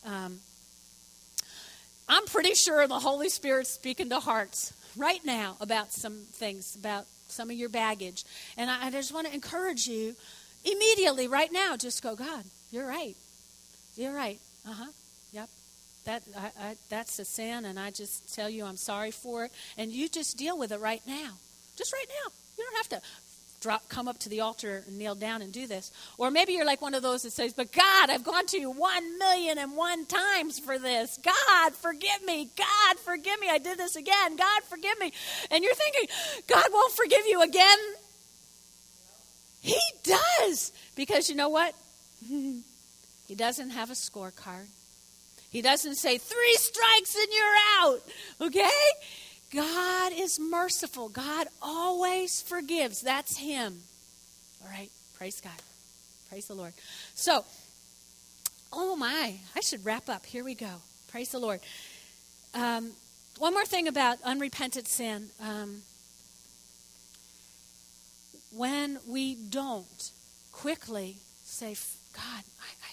I'm pretty sure the Holy Spirit's speaking to hearts right now about some things, about some of your baggage. And I just want to encourage you immediately, right now, just go, God, you're right. You're right. Yep. That's a sin, and I just tell you I'm sorry for it. And you just deal with it right now. Just right now. You don't have to come up to the altar and kneel down and do this. Or maybe you're like one of those that says, but God, I've gone to you 1,000,001 times for this. God, forgive me. God, forgive me. I did this again. God, forgive me. And you're thinking, God won't forgive you again? He does. Because you know what? He doesn't have a scorecard. He doesn't say 3 strikes and you're out. Okay? God is merciful. God always forgives. That's him. All right. Praise God. Praise the Lord. So, oh my, I should wrap up. Here we go. Praise the Lord. One more thing about unrepentant sin. When we don't quickly say, God,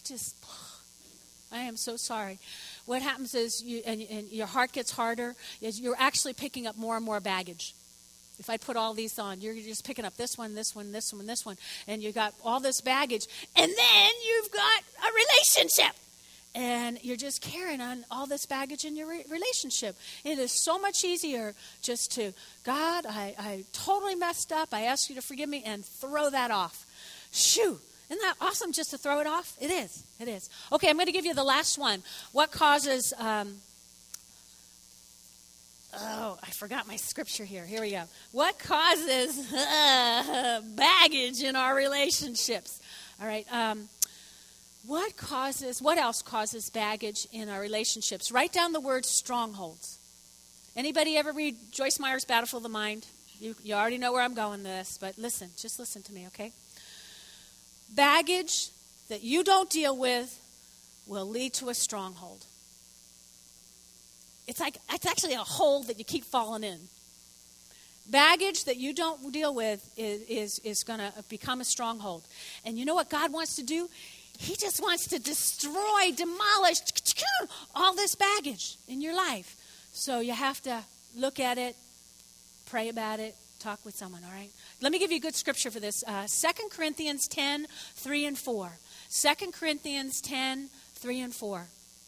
I am so sorry. What happens is, and your heart gets harder, is you're actually picking up more and more baggage. If I put all these on, you're just picking up this one, this one, this one, this one, and you got all this baggage, and then you've got a relationship. And you're just carrying on all this baggage in your relationship. It is so much easier just to, God, I totally messed up. I ask you to forgive me, and throw that off. Shoo. Isn't that awesome just to throw it off? It is. It is. Okay, I'm going to give you the last one. What causes I forgot my scripture here. Here we go. What causes baggage in our relationships? All right. What else causes baggage in our relationships? Write down the word strongholds. Anybody ever read Joyce Meyer's Battlefield of the Mind? You already know where I'm going with this, but just listen to me, okay? Baggage that you don't deal with will lead to a stronghold. It's actually a hole that you keep falling in. Baggage that you don't deal with is going to become a stronghold. And you know what God wants to do? He just wants to destroy, demolish all this baggage in your life. So you have to look at it, pray about it, talk with someone, all right? Let me give you a good scripture for this. 2 Corinthians 10, 3 and 4. 2 Corinthians 10, 3 and 4.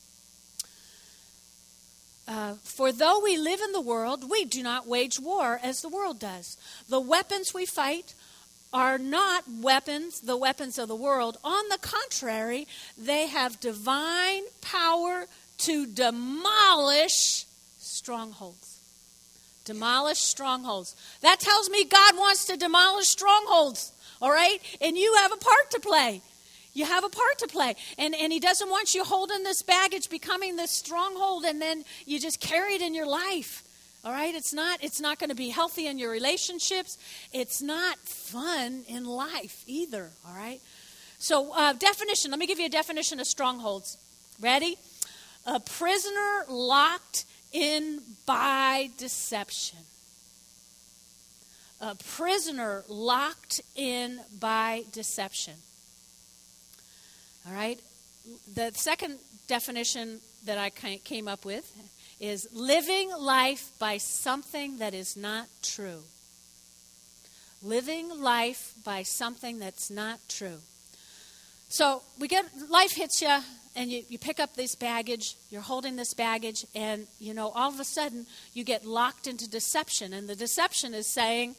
For though we live in the world, we do not wage war as the world does. The weapons we fight are not the weapons of the world. On the contrary, they have divine power to demolish strongholds. Demolish strongholds. That tells me God wants to demolish strongholds, all right? And you have a part to play. You have a part to play. And he doesn't want you holding this baggage, becoming this stronghold, and then you just carry it in your life. All right? It's not going to be healthy in your relationships. It's not fun in life either. All right? So definition. Let me give you a definition of strongholds. Ready? A prisoner locked in by deception. A prisoner locked in by deception. All right? The second definition that I came up with is living life by something that is not true. Living life by something that's not true. So life hits you, and you pick up this baggage, you're holding this baggage, and, all of a sudden, you get locked into deception. And the deception is saying,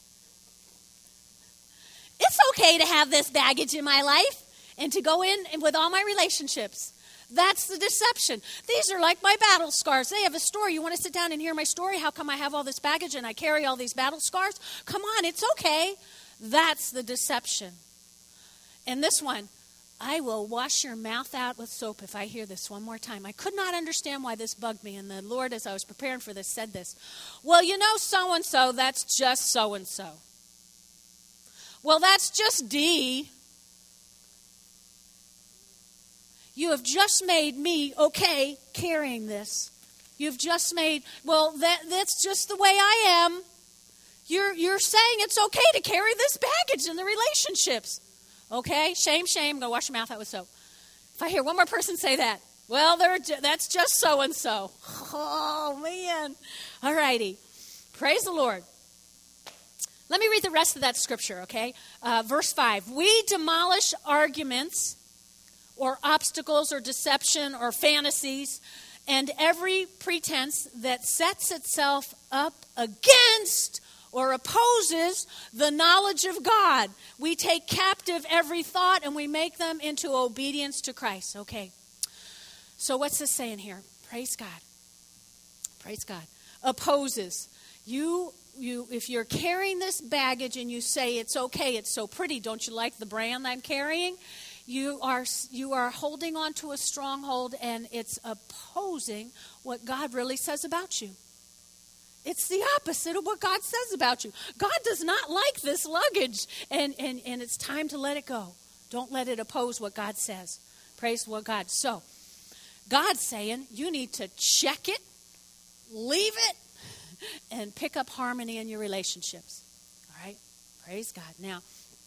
it's okay to have this baggage in my life and to go in with all my relationships. That's the deception. These are like my battle scars. They have a story. You want to sit down and hear my story? How come I have all this baggage and I carry all these battle scars? Come on, it's okay. That's the deception. And this one, I will wash your mouth out with soap if I hear this one more time. I could not understand why this bugged me. And the Lord, as I was preparing for this, said this. Well, so-and-so, that's just so-and-so. Well, that's just D. You have just made me okay carrying this. You've just made, that's just the way I am. You're saying it's okay to carry this baggage in the relationships. Okay? Shame. I'm going to wash your mouth out with soap. If I hear one more person say that, well, that's just so-and-so. Oh, man. All righty. Praise the Lord. Let me read the rest of that scripture, okay? Verse 5. We demolish arguments or obstacles or deception or fantasies and every pretense that sets itself up against or opposes the knowledge of God. We take captive every thought and we make them into obedience to Christ. Okay. So what's this saying here? Praise God. Praise God. Opposes. You if you're carrying this baggage and you say it's okay, it's so pretty, don't you like the brand I'm carrying? You are holding on to a stronghold, and it's opposing what God really says about you. It's the opposite of what God says about you. God does not like this luggage, and it's time to let it go. Don't let it oppose what God says. Praise what God. So, God's saying you need to check it, leave it, and pick up harmony in your relationships. All right? Praise God. Now,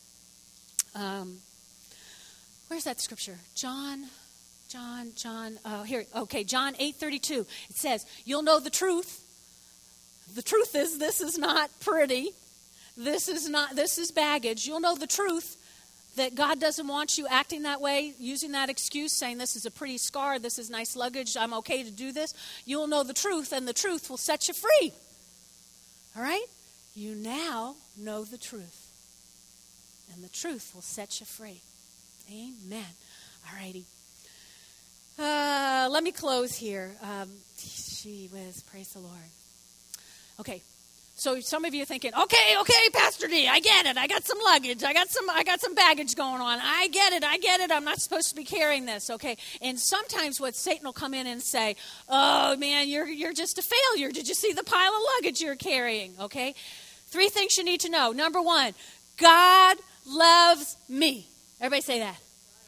where's that scripture? John. Here. Okay, John 8:32. It says, you'll know the truth. The truth is, this is not pretty. This is baggage. You'll know the truth that God doesn't want you acting that way, using that excuse, saying this is a pretty scar, this is nice luggage, I'm okay to do this. You'll know the truth, and the truth will set you free. All right? You now know the truth. And the truth will set you free. Amen. All righty. Let me close here. Praise the Lord. Okay. So some of you are thinking, okay, Pastor D, I get it. I got some luggage. I got some baggage going on. I get it. I'm not supposed to be carrying this, okay? And sometimes what Satan will come in and say, oh, man, you're just a failure. Did you see the pile of luggage you're carrying, okay? 3 things you need to know. Number 1, God loves me. Everybody say that.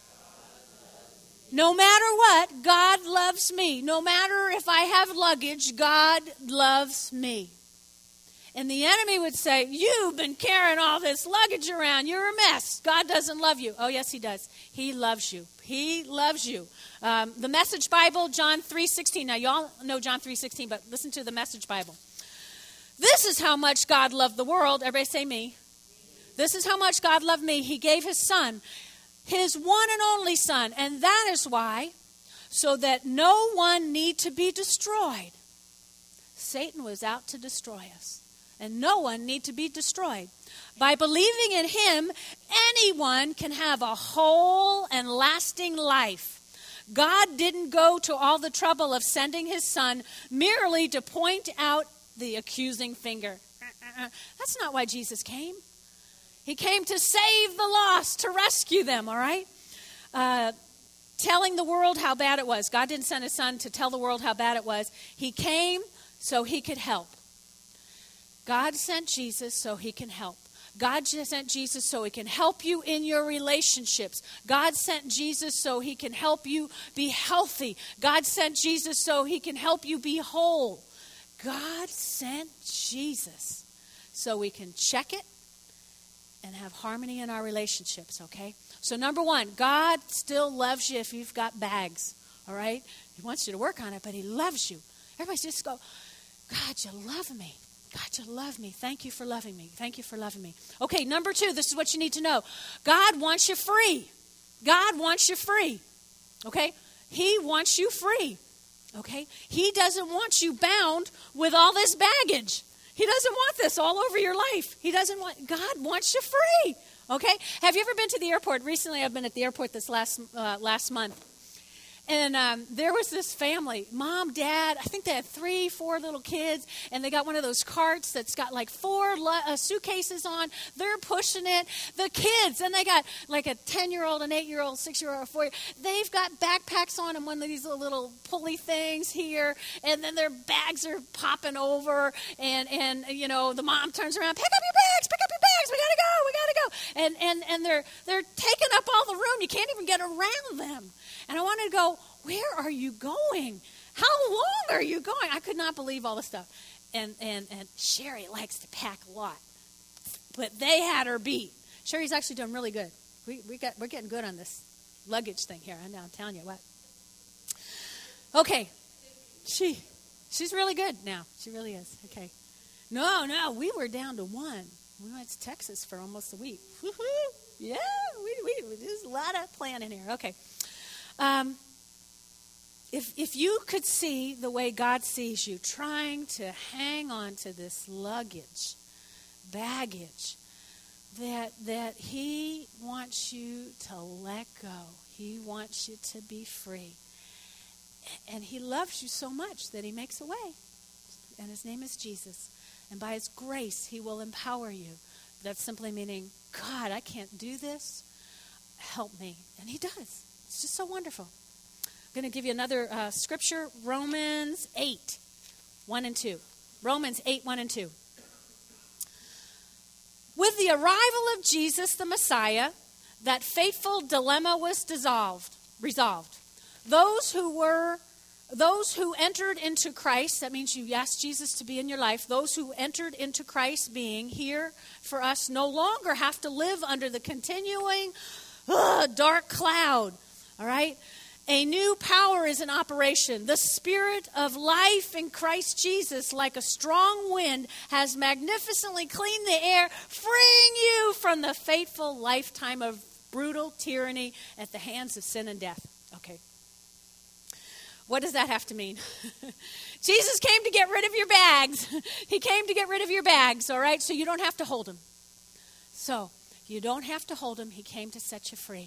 No matter what, God loves me. No matter if I have luggage, God loves me. And the enemy would say, you've been carrying all this luggage around. You're a mess. God doesn't love you. Oh, yes, he does. He loves you. He loves you. The Message Bible, John 3:16. Now, y'all know John 3:16, but listen to the Message Bible. This is how much God loved the world. Everybody say me. This is how much God loved me. He gave his son, his one and only son. And that is why, so that no one need to be destroyed. Satan was out to destroy us. And no one need to be destroyed. By believing in him, anyone can have a whole and lasting life. God didn't go to all the trouble of sending his son merely to point out the accusing finger. That's not why Jesus came. He came to save the lost, to rescue them, all right? Telling the world how bad it was. God didn't send his son to tell the world how bad it was. He came so he could help. God sent Jesus so he can help. God sent Jesus so he can help you in your relationships. God sent Jesus so he can help you be healthy. God sent Jesus so he can help you be whole. God sent Jesus so we can check it and have harmony in our relationships, okay? So number 1, God still loves you if you've got bags, all right? He wants you to work on it, but he loves you. Everybody just go, God, you love me. God, you love me. Thank you for loving me. Thank you for loving me. Okay, number 2, this is what you need to know. God wants you free. God wants you free. Okay? He wants you free. Okay? He doesn't want you bound with all this baggage. He doesn't want this all over your life. God wants you free. Okay? Have you ever been to the airport? Recently, I've been at the airport this last month. And there was this family, mom, dad, I think they had 3, 4 little kids, and they got one of those carts that's got like 4 suitcases on. They're pushing it. The kids, and they got like a 10-year-old, an 8-year-old, 6-year-old, a 4-year-old. They've got backpacks on and one of these little pulley things here, and then their bags are popping over, and you know, the mom turns around, pick up your bags, we gotta go. And they're taking up all the room. You can't even get around them. And I wanted to go, where are you going? How long are you going? I could not believe all the stuff. And Sherry likes to pack a lot. But they had her beat. Sherry's actually doing really good. We're getting good on this luggage thing here. I'm telling you what. Okay. She's really good now. She really is. Okay. No, we were down to 1. We went to Texas for almost a week. Woo-hoo. Yeah, there's a lot of planning here. Okay. If you could see the way God sees you, trying to hang on to this baggage, that he wants you to let go. He wants you to be free. And he loves you so much that he makes a way. And his name is Jesus. And by his grace, he will empower you. That's simply meaning, God, I can't do this. Help me. And he does. It's just so wonderful. I'm going to give you another scripture, Romans 8, 1 and 2. Romans 8, 1 and 2. With the arrival of Jesus, the Messiah, that fateful dilemma was resolved. Those who entered into Christ, that means you asked Jesus to be in your life, those who entered into Christ being here for us no longer have to live under the continuing dark cloud. All right? A new power is in operation. The Spirit of life in Christ Jesus, like a strong wind, has magnificently cleaned the air, freeing you from the fateful lifetime of brutal tyranny at the hands of sin and death. Okay. What does that have to mean? Jesus came to get rid of your bags. He came to get rid of your bags, all right? So you don't have to hold them. So you don't have to hold them. He came to set you free.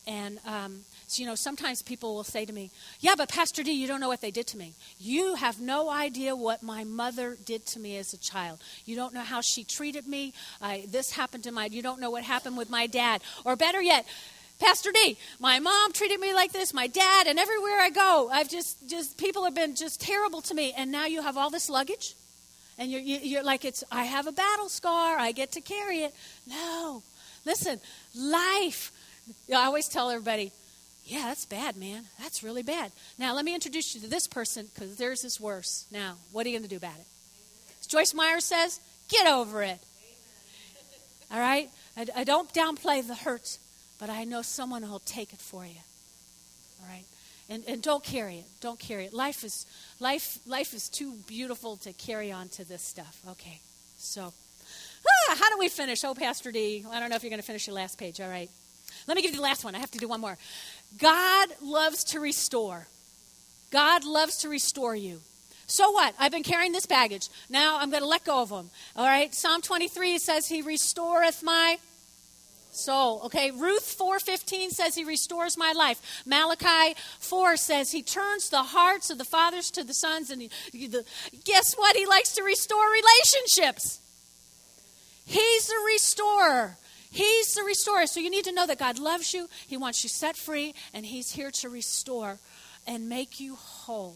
And, so, sometimes people will say to me, yeah, but Pastor D, you don't know what they did to me. You have no idea what my mother did to me as a child. You don't know how she treated me. This happened to you don't know what happened with my dad. Or better yet, Pastor D, my mom treated me like this, my dad, and everywhere I go, I've just people have been just terrible to me. And now you have all this luggage? And you're like, I have a battle scar. I get to carry it. No. Listen, life. I always tell everybody, yeah, that's bad, man. That's really bad. Now, let me introduce you to this person because theirs is worse. Now, what are you going to do about it? As Joyce Meyer says, get over it. All right? I don't downplay the hurt, but I know someone will take it for you. All right? And don't carry it. Don't carry it. Life is too beautiful to carry on to this stuff. Okay. So, how do we finish? Oh, Pastor D, I don't know if you're going to finish your last page. All right. Let me give you the last one. I have to do one more. God loves to restore. God loves to restore you. So what? I've been carrying this baggage. Now I'm going to let go of them. All right. Psalm 23 says he restoreth my soul. Okay. Ruth 4:15 says he restores my life. Malachi 4 says he turns the hearts of the fathers to the sons. And guess what? He likes to restore relationships. He's the restorer. He's the restorer. So you need to know that God loves you. He wants you set free. And he's here to restore and make you whole.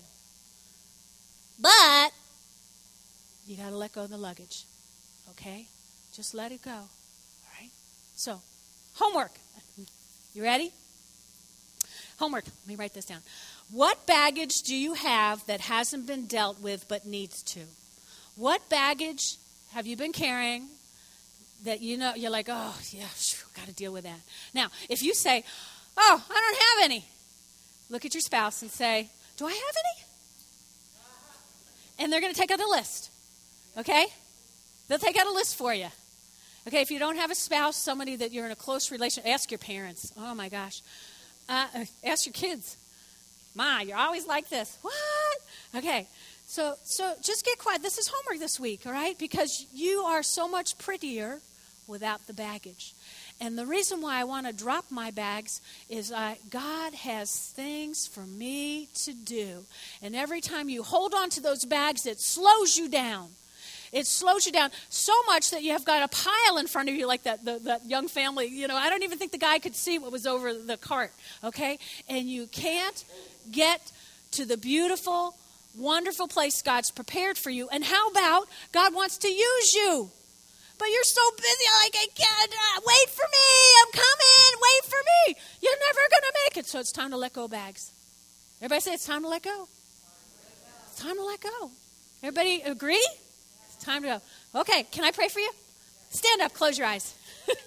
But you got to let go of the luggage. Okay? Just let it go. All right? So, homework. You ready? Homework. Let me write this down. What baggage do you have that hasn't been dealt with but needs to? What baggage have you been carrying that you're like, oh, yeah, got to deal with that. Now, if you say, oh, I don't have any, look at your spouse and say, do I have any? And they're going to take out a list, okay? They'll take out a list for you. Okay, if you don't have a spouse, somebody that you're in a close relationship, ask your parents. Oh, my gosh. Ask your kids. Ma, you're always like this. What? Okay, so just get quiet. This is homework this week, all right? Because you are so much prettier without the baggage. And the reason why I want to drop my bags is God has things for me to do. And every time you hold on to those bags, it slows you down. It slows you down so much that you have got a pile in front of you like that young family. I don't even think the guy could see what was over the cart, okay? And you can't get to the beautiful, wonderful place God's prepared for you. And how about God wants to use you? But you're so busy, like, I can't, wait for me, I'm coming, wait for me. You're never going to make it. So it's time to let go of bags. Everybody say it's time to let go. It's time to let go. Everybody agree? It's time to go. Okay, can I pray for you? Stand up, close your eyes.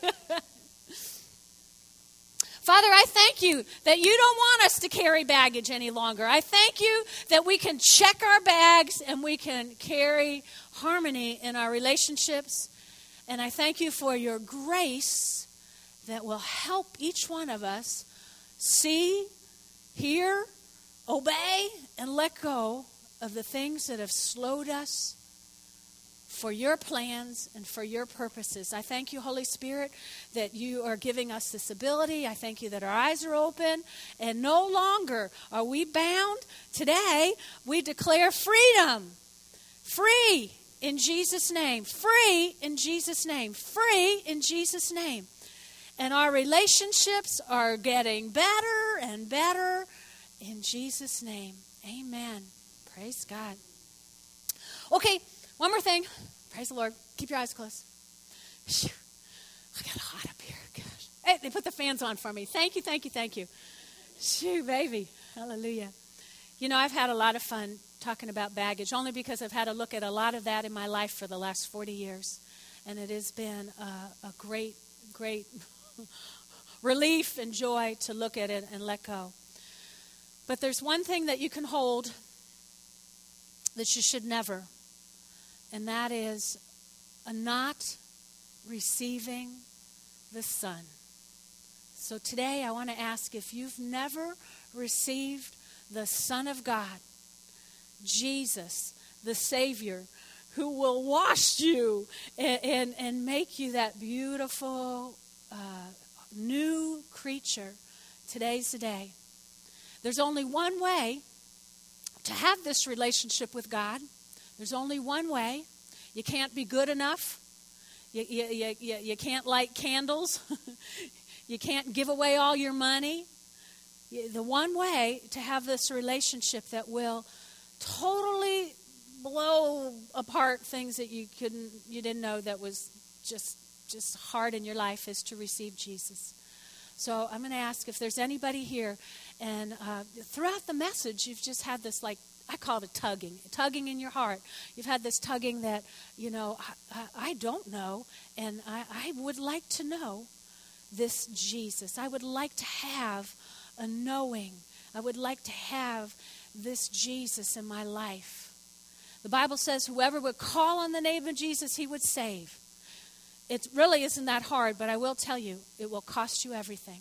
Father, I thank you that you don't want us to carry baggage any longer. I thank you that we can check our bags and we can carry harmony in our relationships. And I thank you for your grace that will help each one of us see, hear, obey, and let go of the things that have slowed us for your plans and for your purposes. I thank you, Holy Spirit, that you are giving us this ability. I thank you that our eyes are open and no longer are we bound. Today, we declare freedom. Free. In Jesus' name. Free in Jesus' name. Free in Jesus' name. And our relationships are getting better and better in Jesus' name. Amen. Praise God. Okay, one more thing. Praise the Lord. Keep your eyes closed. Whew. I got hot up here. Gosh. Hey, they put the fans on for me. Thank you, thank you, thank you. Shoo, baby. Hallelujah. I've had a lot of fun talking about baggage, only because I've had to look at a lot of that in my life for the last 40 years. And it has been a great, great relief and joy to look at it and let go. But there's one thing that you can hold that you should never, and that is a not receiving the Son. So today I want to ask, if you've never received the Son of God, Jesus, the Savior, who will wash you and make you that beautiful new creature, Today's the day. There's only one way to have this relationship with God. There's only one way. You can't be good enough. You can't light candles. You can't give away all your money. The one way to have this relationship that will totally blow apart things that you didn't know that was just hard in your life is to receive Jesus. So I'm going to ask if there's anybody here, and throughout the message you've just had this, like, I call it a tugging in your heart. You've had this tugging that, I don't know, and I would like to know this Jesus. I would like to have a knowing. I would like to have this Jesus in my life. The Bible says whoever would call on the name of Jesus, he would save. It really isn't that hard, but I will tell you, it will cost you everything.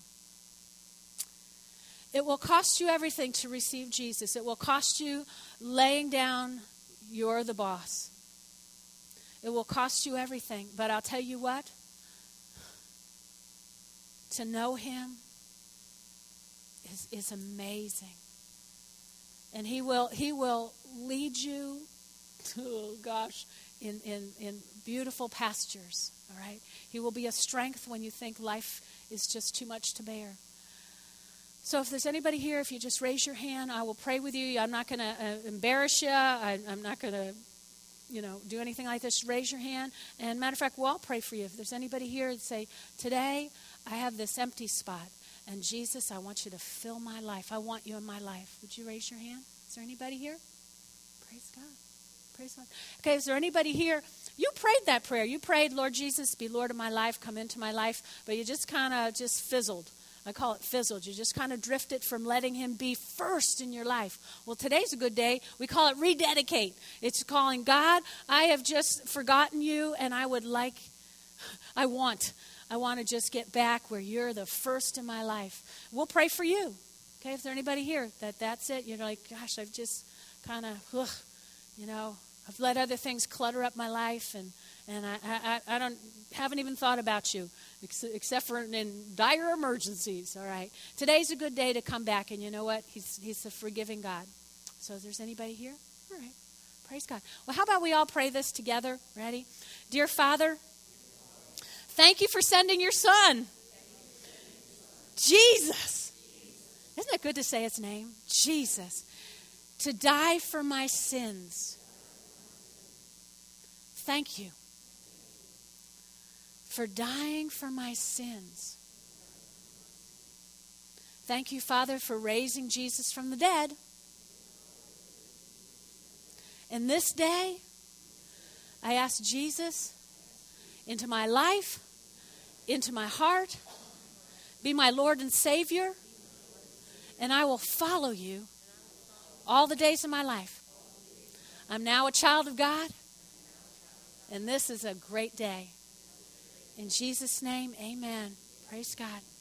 It will cost you everything to receive Jesus. It will cost you laying down, you're the boss. It will cost you everything. But I'll tell you what, to know him is amazing. And he will lead you, oh gosh, in beautiful pastures. All right? He will be a strength when you think life is just too much to bear. So if there's anybody here, if you just raise your hand, I will pray with you. I'm not going to embarrass you. I'm not going to, do anything like this. Raise your hand. And matter of fact, we'll all pray for you. If there's anybody here and say, today I have this empty spot. And Jesus, I want you to fill my life. I want you in my life. Would you raise your hand? Is there anybody here? Praise God. Praise God. Okay, is there anybody here? You prayed that prayer. You prayed, Lord Jesus, be Lord of my life, come into my life. But you just kind of just fizzled. I call it fizzled. You just kind of drifted from letting him be first in your life. Well, today's a good day. We call it rededicate. It's calling, God, I have just forgotten you, and I want to just get back where you're the first in my life. We'll pray for you. Okay, if there's anybody here that's it, you're like, gosh, I've just kind of, I've let other things clutter up my life, and I haven't even thought about you, except for in dire emergencies. All right, today's a good day to come back, and you know what? He's a forgiving God. So, if there's anybody here, all right, praise God. Well, how about we all pray this together? Ready? Dear Father, thank you for sending your Son, Jesus. Isn't it good to say his name? Jesus, to die for my sins. Thank you for dying for my sins. Thank you, Father, for raising Jesus from the dead. And this day, I ask Jesus into my life, into my heart, be my Lord and Savior, and I will follow you all the days of my life. I'm now a child of God, and this is a great day. In Jesus' name, amen. Praise God.